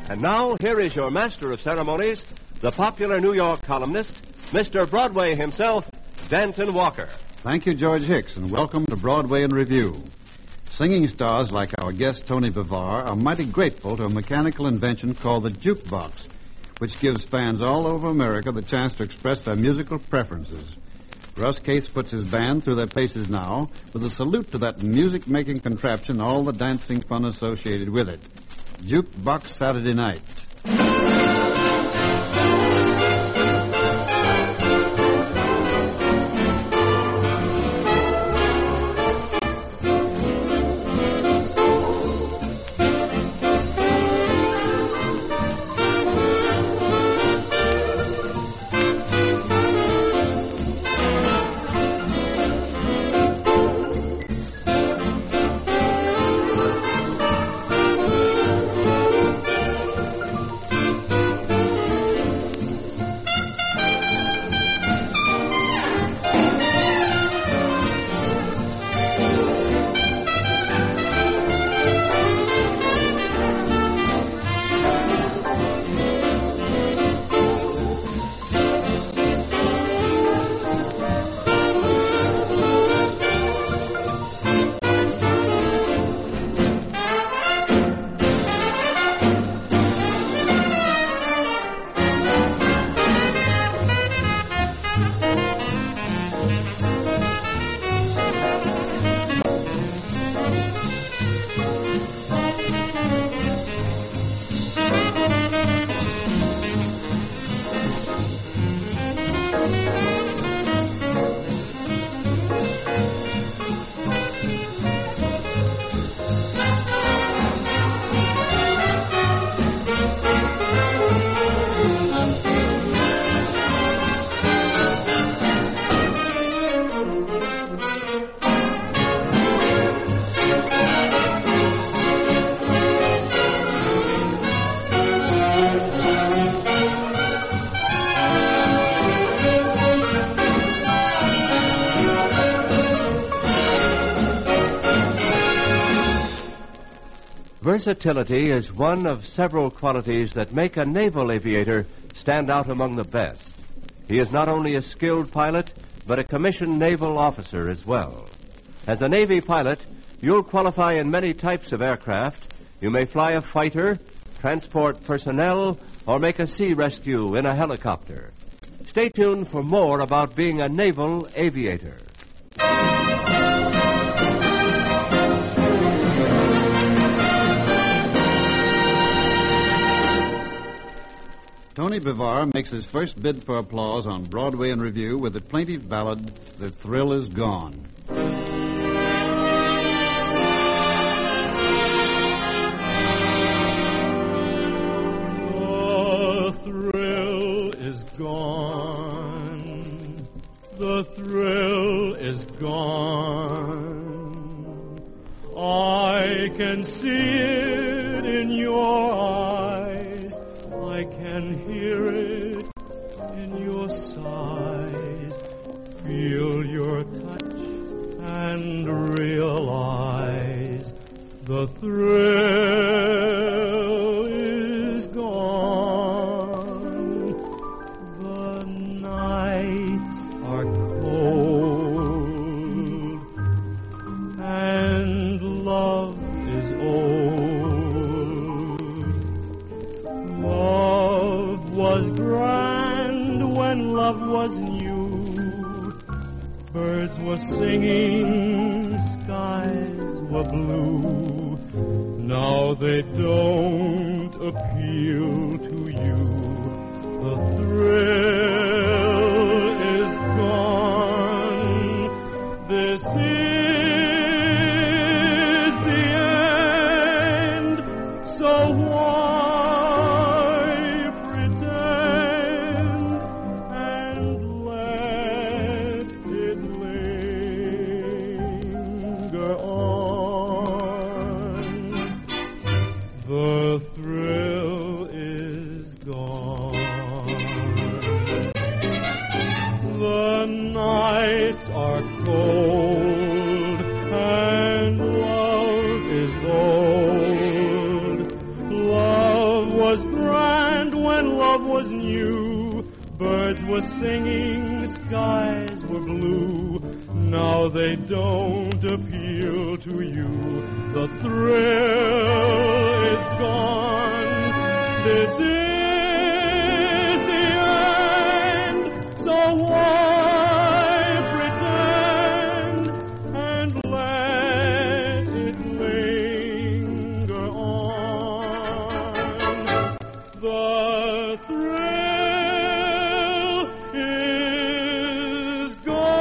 And now, here is your master of ceremonies, the popular New York columnist, Mr. Broadway himself, Danton Walker. Thank you, George Hicks, and welcome to Broadway in Review. Singing stars like our guest, Tony Bavar, are mighty grateful to a mechanical invention called the jukebox, which gives fans all over America the chance to express their musical preferences. Russ Case puts his band through their paces now with a salute to that music-making contraption and all the dancing fun associated with it. Jukebox Saturday Night. Versatility is one of several qualities that make a naval aviator stand out among the best. He is not only a skilled pilot, but a commissioned naval officer as well. As a Navy pilot, you'll qualify in many types of aircraft. You may fly a fighter, transport personnel, or make a sea rescue in a helicopter. Stay tuned for more about being a naval aviator. Tony Bavar makes his first bid for applause on Broadway in Review with the plaintive ballad, The Thrill Is Gone. The thrill is gone. The thrill is gone. I can see it in your eyes. I can hear it in your sighs. Feel your touch and realize the thrill is gone. The nights are cold and love is old. Love was grand when love was new. Birds were singing, skies were blue. Now they don't appeal to you. The thrill is gone. This is the end. So why pretend and let it linger on? The thrill is gone. The nights are cold and love is old. Love was love was new. Birds were singing, skies were blue. Now they don't appeal to you. The thrill is gone. This is the end. So why pretend and let it linger on? The thrill is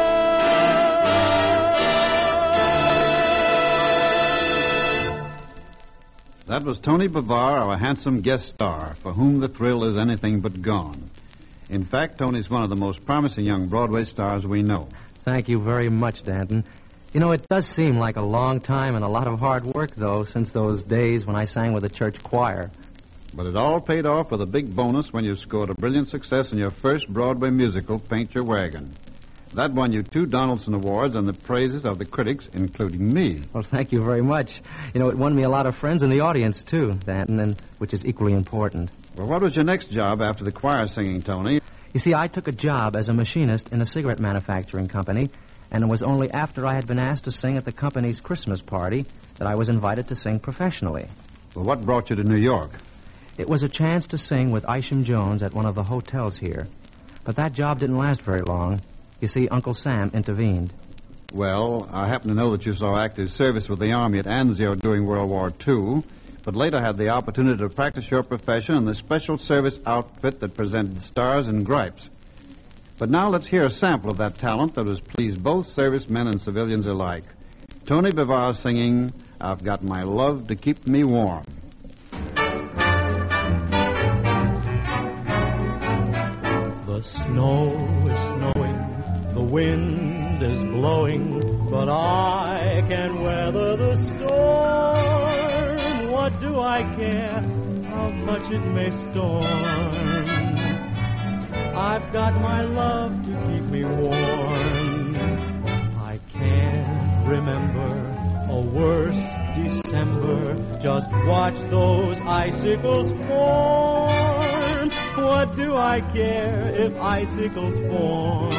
gone. That was Tony Bavar, our handsome guest star, for whom the thrill is anything but gone. In fact, Tony's one of the most promising young Broadway stars we know. Thank you very much, Danton. You know, it does seem like a long time and a lot of hard work, though, since those days when I sang with the church choir. But it all paid off with a big bonus when you scored a brilliant success in your first Broadway musical, Paint Your Wagon. That won you 2 Donaldson Awards and the praises of the critics, including me. Well, thank you very much. You know, it won me a lot of friends in the audience, too, Danton, and which is equally important. Well, what was your next job after the choir singing, Tony? You see, I took a job as a machinist in a cigarette manufacturing company, and it was only after I had been asked to sing at the company's Christmas party that I was invited to sing professionally. Well, what brought you to New York? It was a chance to sing with Isham Jones at one of the hotels here. But that job didn't last very long. You see, Uncle Sam intervened. Well, I happen to know that you saw active service with the Army at Anzio during World War II, but later had the opportunity to practice your profession in the special service outfit that presented Stars and Gripes. But now let's hear a sample of that talent that has pleased both servicemen and civilians alike. Tony Bavar singing, I've Got My Love to Keep Me Warm. The snow is snowing, the wind is blowing, but I can weather the storm. What do I care how much it may storm? I've got my love to keep me warm. I can't remember a worse December. Just watch those icicles form. What do I care if icicles form?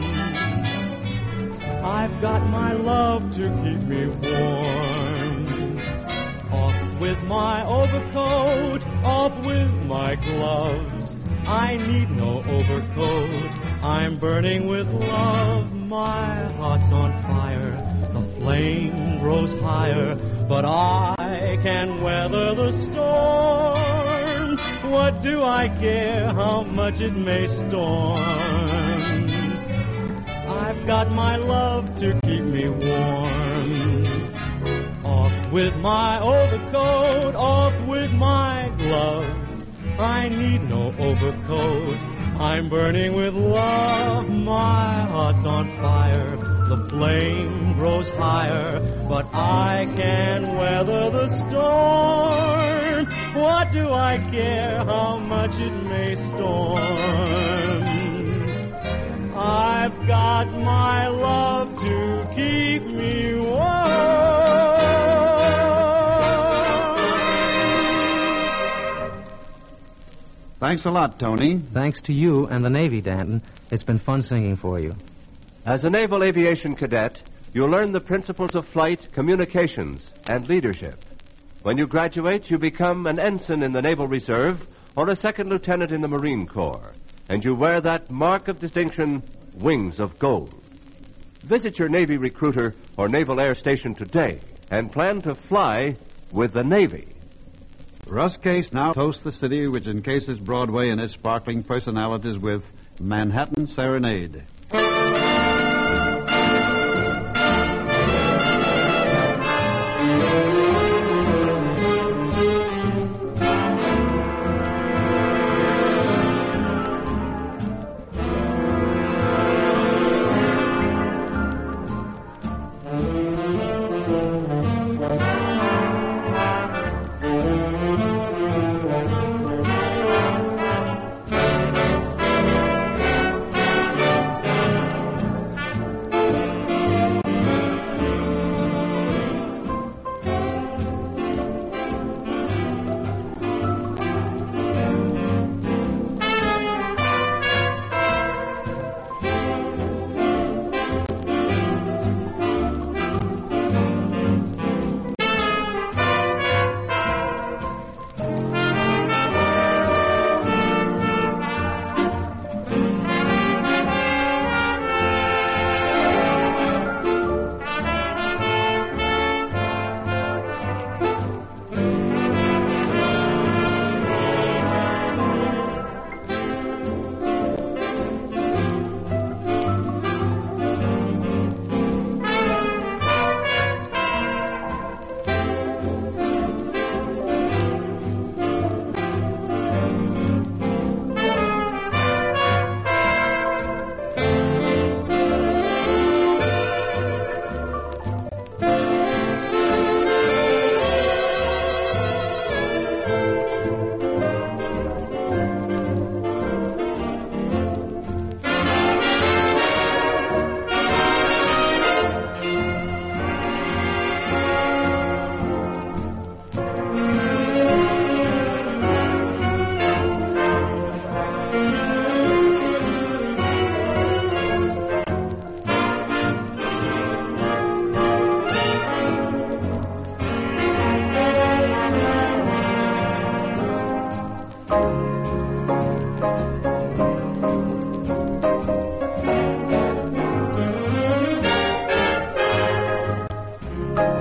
I've got my love to keep me warm. Off with my overcoat, off with my gloves. I need no overcoat, I'm burning with love. My heart's on fire, the flame grows higher, but I can weather the storm. What do I care how much it may storm? I've got my love to keep me warm. Off with my overcoat, off with my gloves. I need no overcoat, I'm burning with love. My heart's on fire, the flame grows higher, but I can weather the storm. What do I care how much it may storm? I've got my love to keep me warm. Thanks a lot, Tony. Thanks to you and the Navy, Danton. It's been fun singing for you. As a naval aviation cadet, you'll learn the principles of flight, communications, and leadership. When you graduate, you become an ensign in the Naval Reserve or a second lieutenant in the Marine Corps, and you wear that mark of distinction, Wings of Gold. Visit your Navy recruiter or Naval Air Station today and plan to fly with the Navy. Russ Case now hosts the city, which encases Broadway and its sparkling personalities with Manhattan Serenade.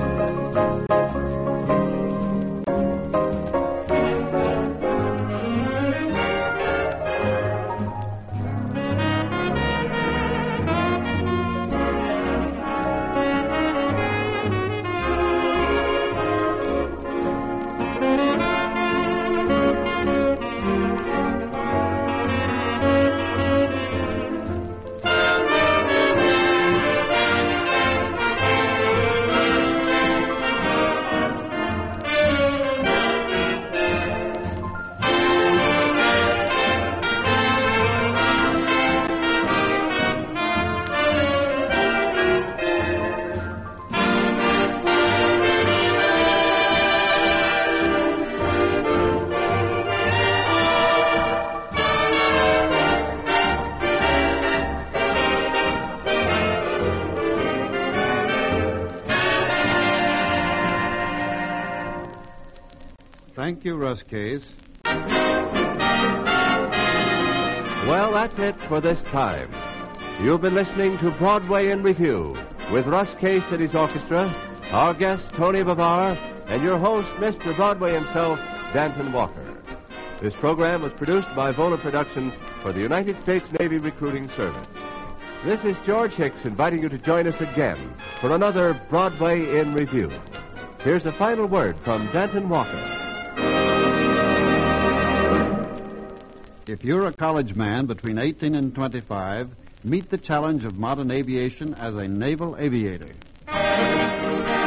Thank you, Russ Case. Well, that's it for this time. You've been listening to Broadway in Review with Russ Case and his orchestra, our guest, Tony Bavar, and your host, Mr. Broadway himself, Danton Walker. This program was produced by Vola Productions for the United States Navy Recruiting Service. This is George Hicks inviting you to join us again for another Broadway in Review. Here's a final word from Danton Walker. If you're a college man between 18 and 25, meet the challenge of modern aviation as a naval aviator.